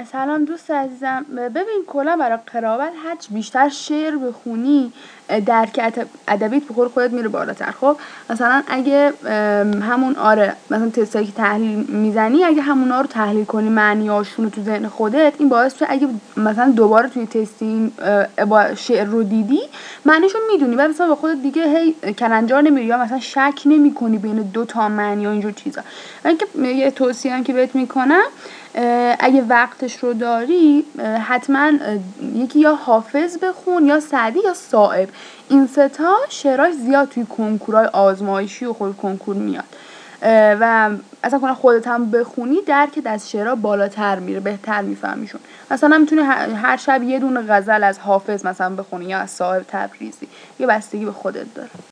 سلام دوست عزیزم. ببین کلا برای قراءت هرچی بیشتر شعر بخونی درک ادبیات به قول خودت میره بالاتر. خب مثلا اگه همون مثلا تستایی که تحلیل میزنی اگه همونا رو تحلیل کنی معنیاشون رو تو ذهن خودت، این باعث میشه اگه مثلا دوباره توی تست این شعر رو دیدی معنیشو میدونی و مثلا به خودت دیگه هی کلنجار نمیری یا مثلا شک نمی‌کنی بین دو تا معنی یا اینجور چیزا. اینکه یه توصیه هم که بهت میکنم اگه وقتش رو داری حتما یکی یا حافظ بخون یا سعدی یا صائب. این سه تا شعراش زیاد توی کنکورهای آزمایشی و خود کنکور میاد و اصلا کنه خودت هم بخونی درکت از شعرها بالاتر میره، بهتر میفهمیشون. مثلا میتونی هر شب یه دونه غزل از حافظ مثلا بخونی یا از صائب تبریزی، یه بستگی به خودت داره.